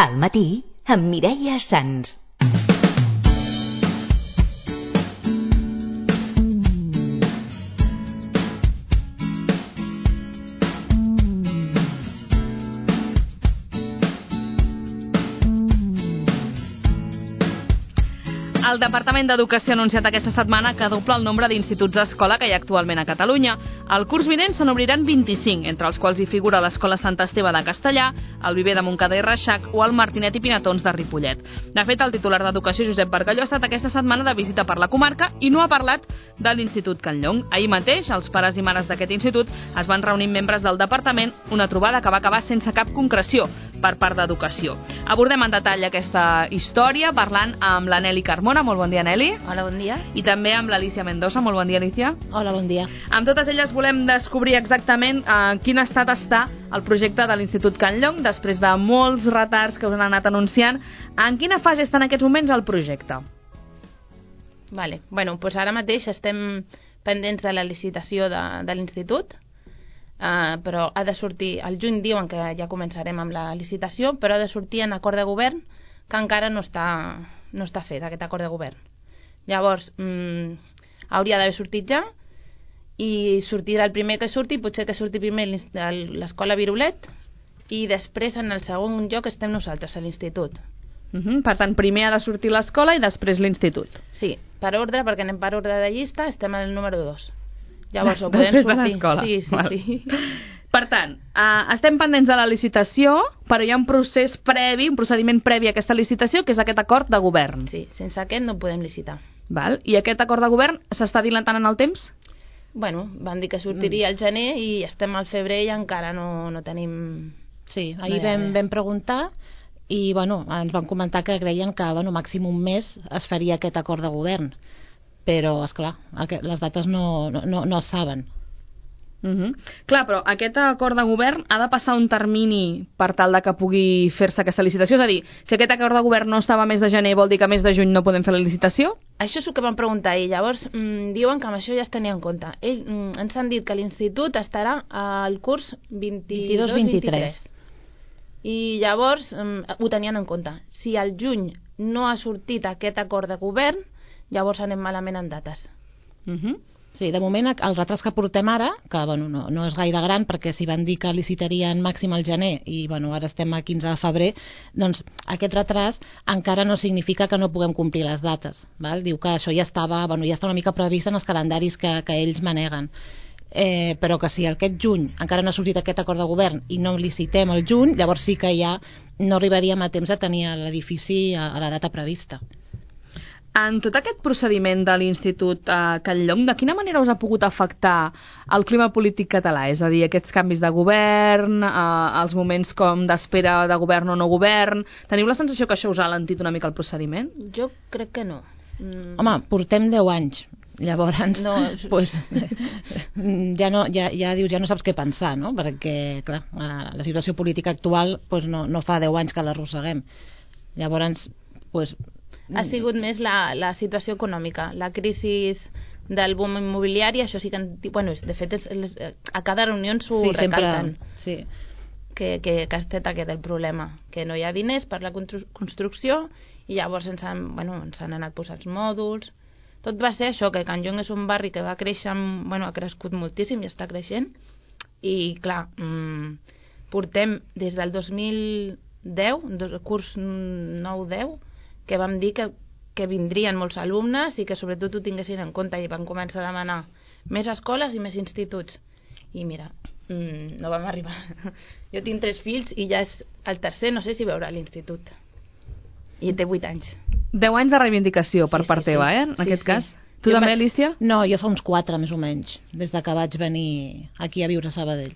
Al matí, amb Mireia Sans. El Departament d'Educació ha anunciat aquesta setmana que dobla el nombre d'instituts escola que hi ha actualment a Catalunya. El curs vinent se n'obriran 25, entre els quals hi figura l'Escola Sant Esteve de Castellà, el Viver de Montcada i Reixac o el Martinet i Pinatons de Ripollet. De fet, el titular d'Educació, Josep Bargalló, ha estat aquesta setmana de visita per la comarca i no ha parlat de l'Institut Can Llong. Ahir mateix, els pares i mares d'aquest institut es van reunir amb membres del departament, una trobada que va acabar sense cap concreció per part d'Educació. Abordem en detall aquesta història parlant amb la Nelly Carmona. Molt bon dia, Nelly. Hola, bon dia. I també amb l'Alícia Mendoza. Molt bon dia, Alícia. Hola, bon dia. Amb totes elles volem descobrir exactament en quin estat està el projecte de l'Institut Can Llong, després de molts retards que us han anat anunciant. En quina fase està en aquests moments el projecte? Vale. Bueno, doncs ara mateix estem pendents de la licitació de l'Institut, però ha de sortir, al juny diuen que ja començarem amb la licitació, però ha de sortir en acord de govern, que encara no està fet, aquest acord de govern. Llavors, hauria d'haver sortit ja, i sortirà el primer que surti, potser que surti primer l'escola Virolet, i després en el segon lloc estem nosaltres, a l'institut. Per tant, primer ha de sortir l'escola i després l'institut. Sí, per ordre, perquè anem per ordre de llista, estem al número 2. Llavors ho podem sortir. Sí. Per tant, estem pendents de la licitació, però hi ha un procés previ, un procediment previ a aquesta licitació, que és aquest acord de govern. Sí, sense aquest no podem licitar. Val. I aquest acord de govern s'està dilatant en el temps? Bueno, van dir que sortiria al gener i estem al febrer i encara no tenim... Sí, ahir vam preguntar i bueno, ens van comentar que creien que màxim un mes es faria aquest acord de govern. Però, esclar, les dates no es saben. Clar, però aquest acord de govern ha de passar un termini per tal de que pugui fer-se aquesta licitació? És a dir, si aquest acord de govern no estava a mes de gener, vol dir que a mes de juny no podem fer la licitació? Això és el que van preguntar i llavors diuen que amb això ja es tenia en compte. Ens han dit que l'institut estarà al curs 22-23. I llavors ho tenien en compte. Si al juny no ha sortit aquest acord de govern, llavors anem malament en dates. Sí, de moment els retards que portem ara, que no és gaire gran perquè s'hi van dir que licitarien màxim al gener i ara estem a 15 de febrer, doncs aquest retard encara no significa que no puguem complir les dates. Val? Diu que això ja està una mica previst en els calendaris que ells maneguen. Però que si aquest juny encara no ha sortit aquest acord de govern i no licitem el juny, llavors sí que ja no arribaríem a temps a tenir l'edifici a la data prevista. En tot aquest procediment de l'Institut Can Llong, de quina manera us ha pogut afectar el clima polític català? És a dir, aquests canvis de govern, els moments com d'espera de govern o no govern... Teniu la sensació que això us ha alentit una mica el procediment? Jo crec que no. Home, portem 10 anys. Llavors, pues, ja no saps què pensar, no? Perquè, clar, la situació política actual pues, no fa 10 anys que l'arrosseguem. Llavors, pues... Ha sigut més la situació econòmica, la crisi del boom immobiliari, això sí que... Bueno, de fet, a cada reunió s'ho recalquen. Sí. Que estat aquest el problema, que no hi ha diners per la construcció i llavors ens han anat posats mòduls. Tot va ser això, que Can Llong és un barri que va créixer, ha crescut moltíssim i està creixent. I, clar, portem des del 2010, curs 9-10, que vam dir que vindrien molts alumnes i que sobretot ho tinguessin en compte i van començar a demanar més escoles i més instituts. I mira, no vam arribar. Jo tinc 3 fills i ja és el tercer, no sé si veurà l'institut. I té 8 anys. 10 anys de reivindicació per part teva, en aquest cas. Tu també, Alícia? No, jo fa uns 4 més o menys, des de que vaig venir aquí a viure a Sabadell.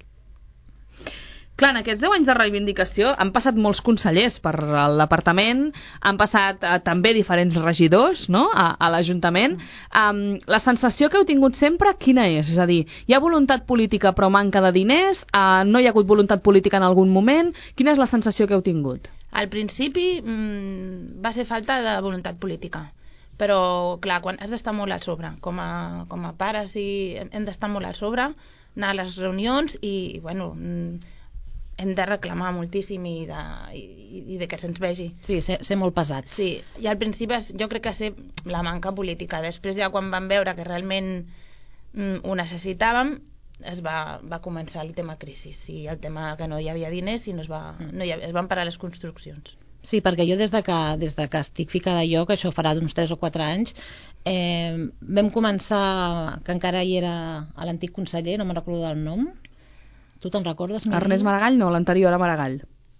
Clar, en aquests 10 anys de reivindicació han passat molts consellers per l'apartament, han passat també diferents regidors, no?, a l'Ajuntament. La sensació que heu tingut sempre, quina és? És a dir, hi ha voluntat política però manca de diners? No hi ha hagut voluntat política en algun moment? Quina és la sensació que heu tingut? Al principi va ser falta de voluntat política. Però, clar, quan has d'estar molt al sobre, com a pares hem d'estar molt al sobre, anar a les reunions i, hem de reclamar moltíssim i de que se'ns vegi. Sí, ser molt pesats. Sí, i al principi jo crec que ser la manca política. Després ja quan vam veure que realment ho necessitàvem, es va començar el tema crisi, i el tema que no hi havia diners i es van parar les construccions. Sí, perquè jo des de que estic ficada jo, que això farà d'uns 3 o 4 anys, vam començar, que encara hi era l'antic conseller, no me'n recordo del nom. Tu te'n recordes? Ernest Maragall, no, l'anterior a Maragall.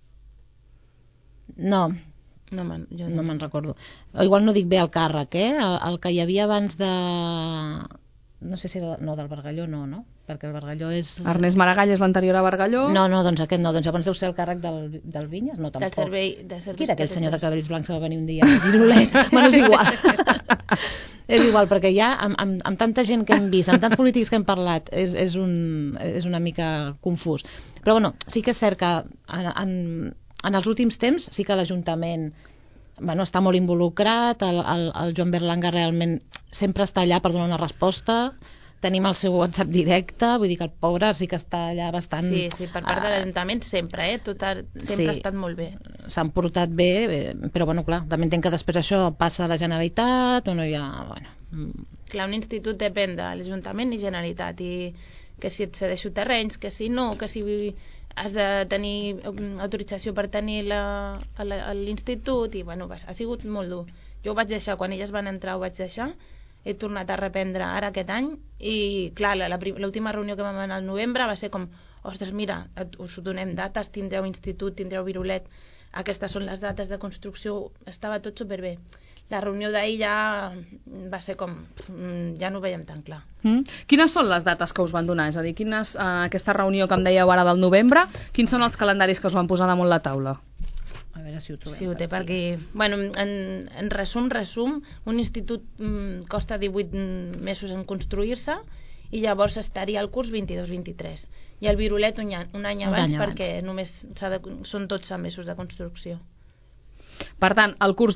No. Jo no me'n recordo. Igual no dic bé el càrrec, el que hi havia abans de... No sé si era... No, del Bargalló no? Perquè el Bargalló és... Ernest Maragall és l'anterior a Bargalló? No, doncs aquest no. Doncs llavors deu ser el càrrec del Vinyes? No, tampoc. Del servei Qui era aquell senyor de cabells blancs que va venir un dia a dir-ho-les? Bueno, és igual. És igual, perquè ja amb tanta gent que hem vist, amb tants polítics que hem parlat, és una mica confús. Però bueno, sí que és cert que en els últims temps sí que l'Ajuntament està molt involucrat, el Joan Berlanga realment sempre està allà per donar una resposta, tenim el seu WhatsApp directe, vull dir que el pobre sí que està allà bastant... Sí, per part de l'Ajuntament sempre, sempre ha estat molt bé. S'han portat bé, però bueno, clar, també entenc que després això passa a la Generalitat o no hi ha... Clar, un institut depèn de l'Ajuntament i Generalitat, i que si et cedeixo terrenys, que si no, que si has de tenir autorització per tenir l'institut, i bueno, ha sigut molt dur. Jo ho vaig deixar, quan elles van entrar ho vaig deixar, he tornat a reprendre ara aquest any, i clar, l'última reunió que vam anar al novembre va ser com, ostres, mira, us donem dates, tindreu institut, tindreu virulet, aquestes són les dates de construcció, estava tot superbé. La reunió d'ahir ja va ser com, ja no ho veiem tan clar. Quines són les dates que us van donar? És a dir, aquesta reunió que em dèieu ara del novembre, quins són els calendaris que us van posar damunt la taula? A veure si ho trobem. Sí, ho té per aquí. Bueno, en resum, un institut costa 18 mesos en construir-se, i llavors estaria el curs 22-23. I el virulet un any abans, perquè només són 12 mesos de construcció. Per tant, el curs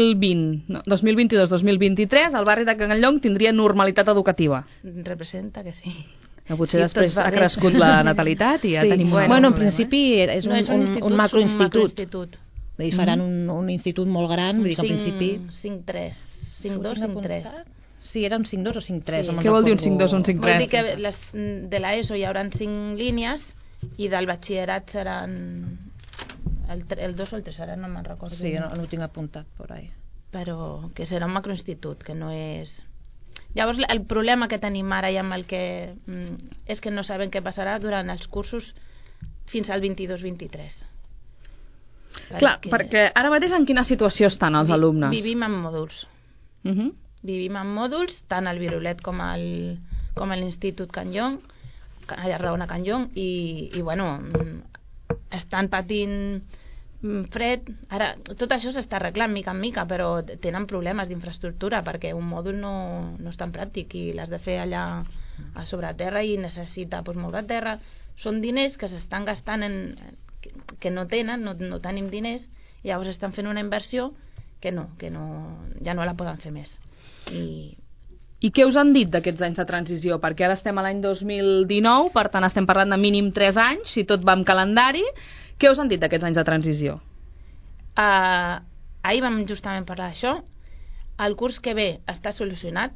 2022-2023, el barri de Can Llong tindria normalitat educativa. Representa que sí. Potser després ha crescut la natalitat i ja tenim... Bueno, en principi és un macroinstitut. Faran un institut molt gran, vull dir que al principi... 5-3, 5-2, 5-3. Sí, era un 5-2 o 5-3. Què vol dir un 5-2 o un 5-3? Vol dir que de l'ESO hi haurà 5 línies i del batxillerat seran... El 2 o el 3, ara no me'n recordo. Sí, no ho tinc apuntat per ahí. Però que serà un macroinstitut, que no és... Llavors, el problema que tenim ara i amb el que... és que no sabem què passarà durant els cursos fins al 22-23. Clar, perquè ara mateix en quina situació estan els alumnes? Vivim en mòduls. Vivim en mòduls, tant al Virulet com a l'Institut Can Llong, a Raona Can Llong, i bueno, estan patint fred. Ara, tot això s'està arreglant mica en mica, però tenen problemes d'infraestructura, perquè un mòdul no és tan pràctic i l'has de fer allà a sobre terra i necessita molt de terra. Són diners que s'estan gastant que no tenen, no tenim diners, i llavors estan fent una inversió que ja no la poden fer més. I què us han dit d'aquests anys de transició? Perquè ara estem a l'any 2019, per tant estem parlant de mínim 3 anys, si tot va amb calendari. Què us han dit d'aquests anys de transició? Ahir vam justament parlar d'això. El curs que ve està solucionat,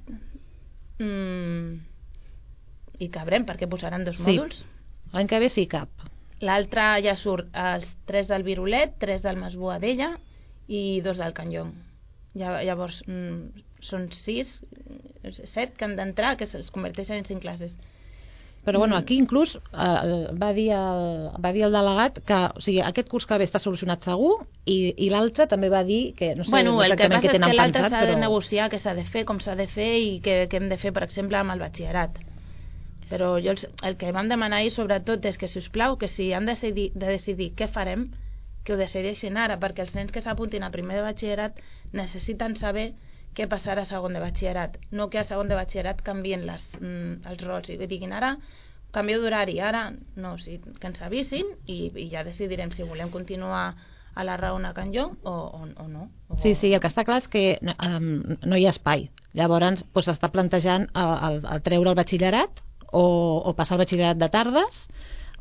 i cabrem perquè posaran 2 mòduls. L'any que ve sí cap. L'altre ja surt els 3 del Virulet, 3 del Mas Boadella i 2 del Can Llong. Llavors són 7 que han d'entrar, que es converteixen en 5 classes. Però bueno, aquí inclús va dir el delegat que aquest curs que ve està solucionat segur, i l'altre també va dir que no sé el que passa és que l'altre s'ha de negociar què s'ha de fer, com s'ha de fer i què hem de fer, per exemple, amb el batxillerat. Però jo el que vam demanar ahir sobretot és que, si us plau, que si han de decidir què farem, que ho decideixin ara, perquè els nens que s'apuntin a primer de batxillerat necessiten saber què passarà a segon de batxillerat, no que a segon de batxillerat canvien els rols i diguin ara canvio d'horari, ara no, que ens avisin i ja decidirem si volem continuar a la Raona Can Llong o no. Sí, el que està clar és que no hi ha espai, llavors s'està plantejant el treure el batxillerat o passar el batxillerat de tardes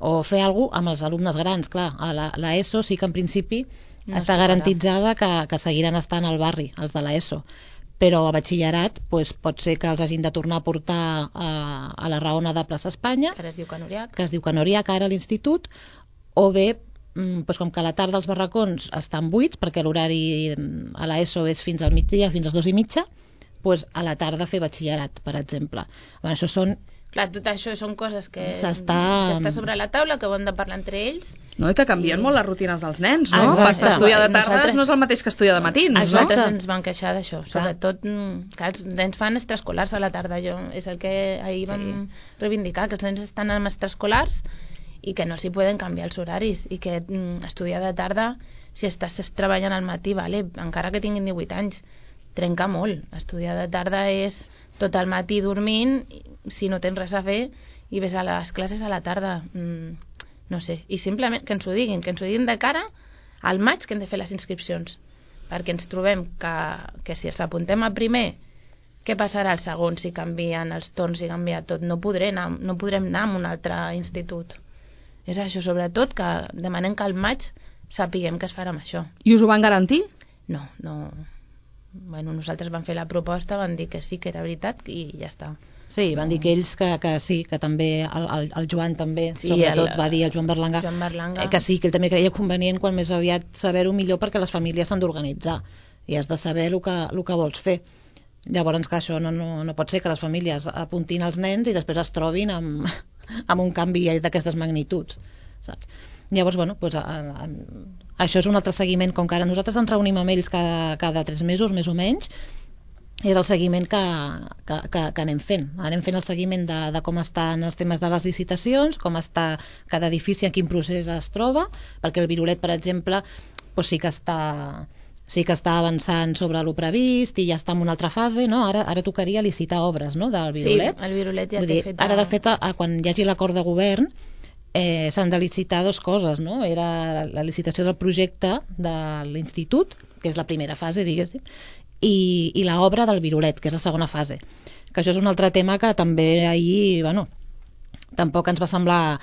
o fer alguna cosa amb els alumnes grans, clar, a l'ESO sí que en principi està garantitzada que seguiran estant al barri, els de l'ESO, però a batxillerat pot ser que els hagin de tornar a portar a la Raona de Plaça Espanya, que ara es diu Can Oriac, ara a l'institut, o bé, com que a la tarda els barracons estan buits, perquè l'horari a l'ESO és fins al migdia, fins a les 2:30, a la tarda fer batxillerat, per exemple. Bueno, això són... Clar, tot això són coses que està sobre la taula, que ho han de parlar entre ells. No, i que canvien molt les rutines dels nens, no? Exacte. Per estudiar de tardes no és el mateix que estudiar de matins, no? Nosaltres ens vam queixar d'això. Sobretot, que els nens fan extraescolars a la tarda. És el que ahir vam reivindicar, que els nens estan en extraescolars i que no s'hi poden canviar els horaris, i que estudiar de tarda, si estàs treballant al matí, vale, encara que tinguin 18 anys, trenca molt. Estudiar de tarda és tot el matí dormint, si no tens res a fer, i ves a les classes a la tarda. No sé, i simplement que ens ho diguin de cara al maig, que hem de fer les inscripcions, perquè ens trobem que si els apuntem a primer, què passarà al segon si canvien els torns i canvia tot? No podrem anar a un altre institut. És això, sobretot, que demanem que al maig sapiguem què es farà amb això. I us ho van garantir? No. Bueno, nosaltres vam fer la proposta, van dir que sí, que era veritat, i ja està. Sí, van dir que ells que sí, que també el Joan també, sí, sobretot va dir el Joan Berlanga, que sí, que ell també creia convenient quan més aviat saber-ho millor, perquè les famílies s'han d'organitzar i has de saber el que vols fer. Llavors, que això no pot ser que les famílies apuntin els nens i després es trobin amb un canvi d'aquestes magnituds, saps? Llavors, bueno, això és un altre seguiment, com que ara nosaltres ens reunim amb ells cada 3 mesos, més o menys, és el seguiment que anem fent. Anem fent el seguiment de com estan els temes de les licitacions, com està cada edifici, en quin procés es troba, perquè el Virolet, per exemple, sí que està avançant sobre el previst i ja està en una altra fase, no? Ara tocaria licitar obres, no?, del Virolet. Sí, el Virolet ja té fet... Ara, de fet, quan hi hagi l'acord de govern, s'han de licitar 2 coses, no? Era la licitació del projecte de l'institut, que és la primera fase, diguéssim, i l'obra del Virolet, que és la segona fase. Que això és un altre tema que també ahir, bueno, tampoc ens va semblar...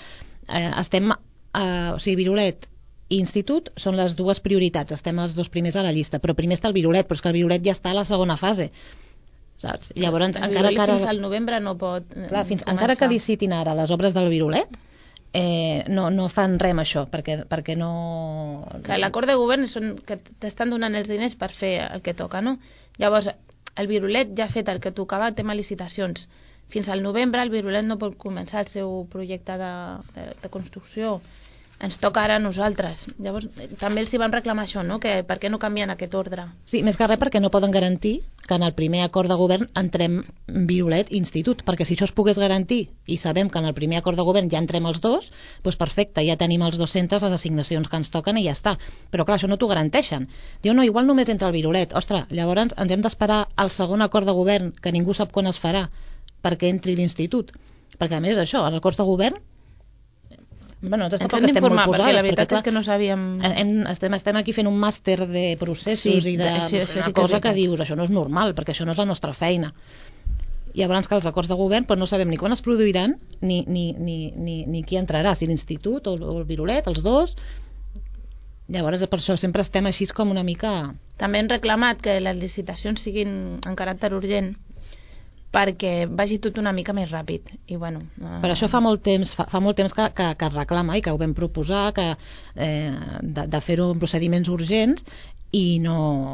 Virolet i institut són les 2 prioritats, estem els 2 primers a la llista, però primer està el Virolet, però és que el Virolet ja està a la segona fase, saps? Llavors, encara que fins al novembre no pot... Clar, encara que licitin ara les obres del Virolet, no fan res amb això, perquè no... Que l'acord de govern és que t'estan donant els diners per fer el que toca, no? Llavors, el Virolet ja ha fet el que tocava, tema licitacions. Fins al novembre el Virolet no pot començar el seu projecte de construcció. Ens toca ara a nosaltres. Llavors, també els hi van reclamar això, no? Que per què no canvien aquest ordre? Sí, més que res perquè no poden garantir que en el primer acord de govern entrem Virolet i institut, perquè si això es pogués garantir i sabem que en el primer acord de govern ja entrem els 2, doncs perfecte, ja tenim els 2 centres, les assignacions que ens toquen i ja està. Però clar, això no t'ho garanteixen. Diu, no, igual només entra el Virolet. Ostres, llavors ens hem d'esperar al segon acord de govern, que ningú sap quan es farà, perquè entri l'institut. Perquè a més això, en l'acord de govern, bueno, ens hem d'informar, perquè la veritat és que no sabíem... Estem aquí fent un màster de processos i una cosa que dius, això no és normal, perquè això no és la nostra feina. I llavors que els acords de govern no sabem ni quan es produiran ni qui entrarà, si l'institut o el Virolet, els 2. Llavors per això sempre estem així com una mica... També hem reclamat que les licitacions siguin en caràcter urgent, perquè vagi tot una mica més ràpid. I bueno, per això fa molt temps que es reclama i que ho vam proposar, de fer-ho en procediments urgents, i no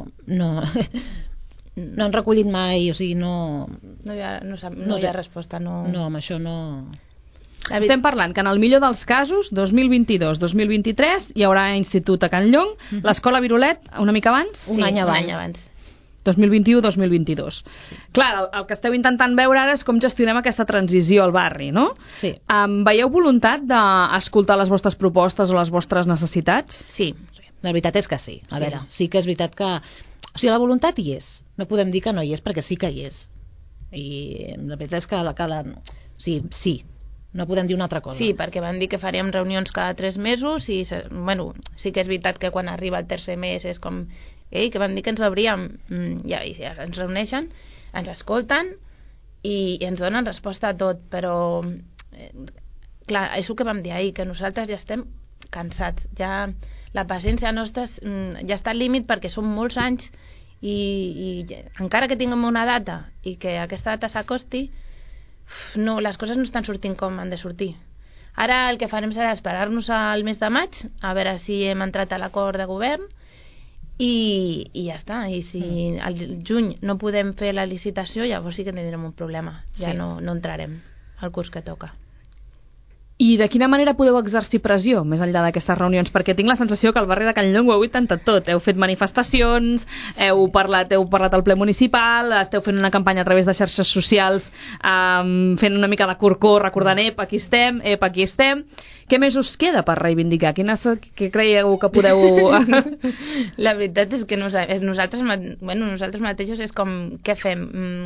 han recollit mai, o sigui, no hi ha resposta. No, amb això no... Estem parlant que en el millor dels casos, 2022-2023, hi haurà institut a Can Llong, l'escola Virolet una mica abans? Un any abans. 2021-2022. Sí. Clar, el que esteu intentant veure ara és com gestionem aquesta transició al barri, no? Sí. Veieu voluntat d'escoltar les vostres propostes o les vostres necessitats? Sí, la veritat és que sí. A veure, sí que és veritat que... O sigui, la voluntat hi és. No podem dir que no hi és, perquè sí que hi és. I la veritat és que sí. No podem dir una altra cosa. Sí, perquè van dir que faríem reunions cada 3 mesos i, bueno, sí que és veritat que quan arriba el tercer mes és com... que van dir que ens veuríem, ja ens reuneixen, ens escolten i ens donen resposta a tot, però clar, és el que vam dir ahir, que nosaltres ja estem cansats, ja la paciència nostra ja està al límit perquè són molts anys i encara que tinguem una data i que aquesta data s'acosti, no, les coses no estan sortint com han de sortir. Ara el que farem serà esperar-nos al mes de maig a veure si hem entrat a l'acord de govern i ja està. I si al juny no podem fer la licitació, llavors sí que tindrem un problema. Ja no entrarem al curs que toca. I de quina manera podeu exercir pressió més enllà d'aquestes reunions? Perquè tinc la sensació que al barri de Can Llong ho heu intentat tot. Heu fet manifestacions, heu parlat al ple municipal, esteu fent una campanya a través de xarxes socials, fent una mica de corcó, recordant aquí estem. Què més us queda per reivindicar? Què creieu que podeu... La veritat és que nosaltres mateixos és com, què fem?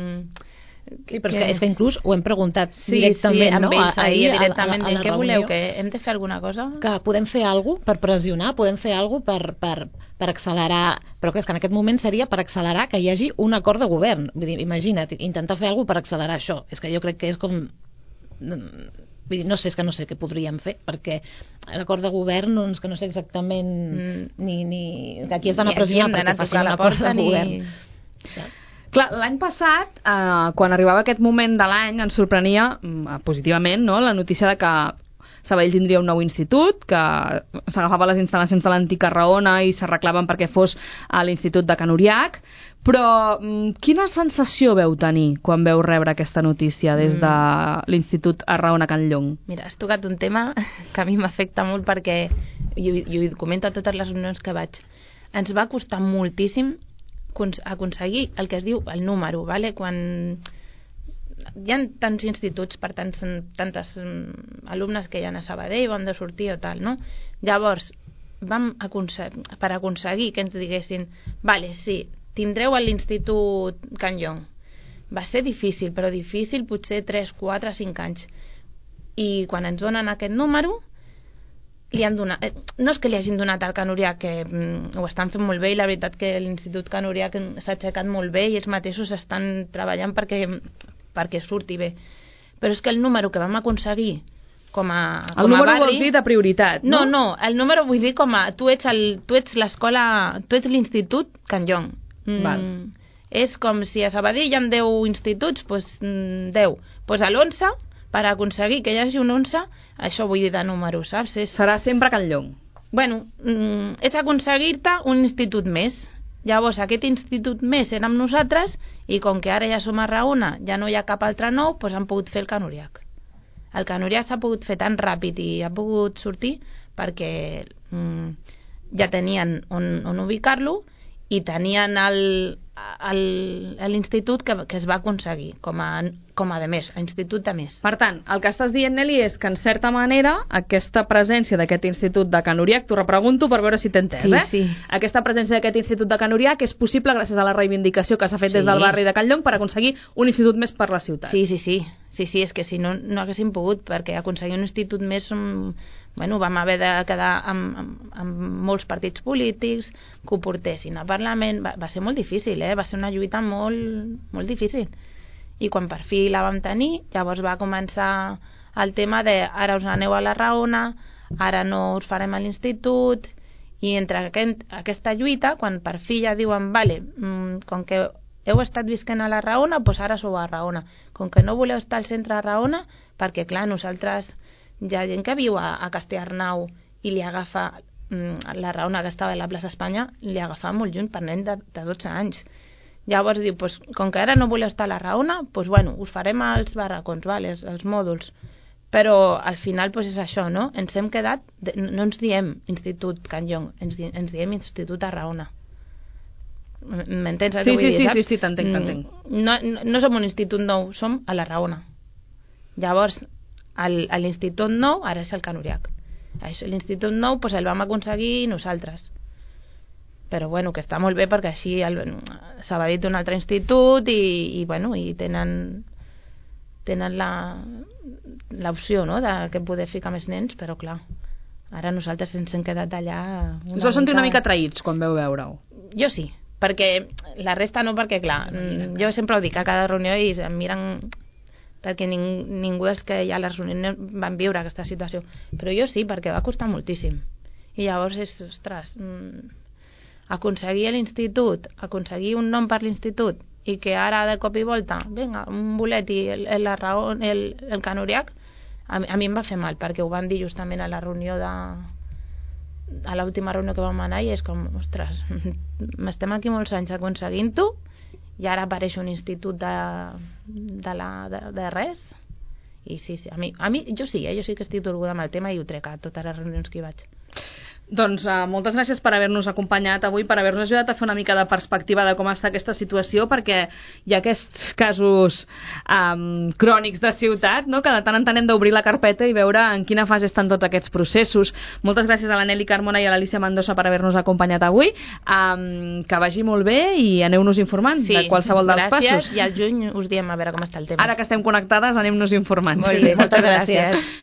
Sí, però és que inclús ho hem preguntat directament, amb ells, ahir directament, a la què reunió, voleu, que hem de fer alguna cosa? Que podem fer alguna cosa per pressionar, podem fer alguna cosa per accelerar, però és que en aquest moment seria per accelerar que hi hagi un acord de govern. Vull dir, imagina't, intentar fer alguna cosa per accelerar això. És que jo crec que és com... Vull dir, no sé què podríem fer, perquè l'acord de govern, doncs, que no sé exactament ni aquí has d'anar a pressionar perquè facin un acord de govern. Clar, l'any passat, quan arribava aquest moment de l'any, ens sorprenia positivament, no?, la notícia de que Sabadell tindria un nou institut, que s'agafava les instal·lacions de l'antic Arraona i s'arreglaven perquè fos a l'Institut de Can Uriach. Però quina sensació veu tenir quan veu rebre aquesta notícia des de l'Institut Arraona Can Llong? Mira, has tocat un tema que a mi m'afecta molt perquè, i ho comento a totes les reunions que vaig, ens va costar moltíssim aconseguir el que es diu el número, ¿vale? Quan hi ha tants instituts per tantes alumnes que hi ha a Sabadell o han de sortir o tal, no? Llavors per aconseguir que ens diguessin vale, sí, tindreu a l'Institut Can Llong, va ser difícil, però difícil potser 3, 4, 5 anys, i quan ens donen aquest número li han donat, no és que li hagin donat al Can Uriach, que ho estan fent molt bé, i la veritat que l'Institut Can Uriach s'ha aixecat molt bé i ells mateixos estan treballant perquè surti bé, però és que el número que vam aconseguir com a número barri... vols dir de prioritat, no? No, el número vull dir com a... Tu ets l'escola, tu ets l'Institut Can Llong. És com si a Sabadell hi ha 10 instituts, doncs 10. Doncs a l'11, per aconseguir que hi hagi un 11, això vull dir de número, saps? Serà sempre Can Llong. Bueno, és aconseguir-te un institut més. Llavors, aquest institut més érem nosaltres, i com que ara ja som a Raona, ja no hi ha cap altre nou, doncs han pogut fer el Can Uriach. El Can Uriach s'ha pogut fer tan ràpid i ha pogut sortir perquè ja tenien on ubicar-lo i tenien l'institut que es va aconseguir com a de més, a institut de més. Per tant, el que estàs dient, Nelly, és que en certa manera aquesta presència d'aquest institut de Can Uriach, t'ho repregunto per veure si t'he entès, sí. Aquesta presència d'aquest institut de Can Uriach és possible gràcies a la reivindicació que s'ha fet des del barri de Can Llong per aconseguir un institut més per la ciutat. Sí, és que si no haguéssim pogut, perquè aconseguir un institut més vam haver de quedar amb molts partits polítics que ho portessin al Parlament, va ser molt difícil, va ser una lluita molt, molt difícil, i quan per fi la vam tenir, llavors va començar el tema de ara us aneu a la Raona, ara no us farem a l'institut, i entre aquesta lluita, quan per fi ja diuen vale, com que heu estat visquent a la Raona, doncs ara sou a Raona, com que no voleu estar al centre de Raona, perquè clar, nosaltres hi ha gent que viu a Castellarnau i li agafa la Raona, que estava a la plaça Espanya, li agafa molt lluny per nen de 12 anys. Llavors diu, com que ara no voleu estar a la Raona, us farem els barracons, els mòduls, però al final és això, no? Ens hem quedat, no ens diem Institut Can Llong, ens diem Institut a Raona. M'entens? Sí, t'entenc. No som un institut nou, som a la Raona. Llavors a l'Institut Nou ara és el Can Uriach. L'Institut Nou el vam aconseguir nosaltres, però que està molt bé perquè així Sabadell té un altre institut i tenen l'opció, no?, de poder ficar més nens, però clar, ara nosaltres ens hem quedat allà us vau sentir una mica traïts quan veu veure-ho? Jo sí, perquè la resta no, perquè clar, jo sempre ho dic a cada reunió i em miren perquè ningú dels que hi ha a les reunions van viure aquesta situació, però jo sí, perquè va costar moltíssim. I llavors ostres, aconseguir l'institut, aconseguir un nom per l'institut, i que ara de cop i volta, vinga, un bolet i el canuriac, a mi em va fer mal, perquè ho van dir justament a la reunió a l'última reunió que vam anar, i és com, ostres, estem aquí molts anys aconseguint-ho, i ara apareix un institut de res. I sí, jo sí que estic dolguda amb el tema i ho trec a totes les reunions que hi vaig. Doncs moltes gràcies per haver-nos acompanyat avui, per haver-nos ajudat a fer una mica de perspectiva de com està aquesta situació, perquè hi ha aquests casos crònics de ciutat, no? Que de tant en tant hem d'obrir la carpeta i veure en quina fase estan tots aquests processos. Moltes gràcies a la Nelly Carmona i a l'Alicia Mendoza per haver-nos acompanyat avui. Que vagi molt bé i aneu-nos informant de qualsevol dels passos. Gràcies, i al juny us diem a veure com està el tema. Ara que estem connectades, anem-nos informant. Molt bé, moltes gràcies.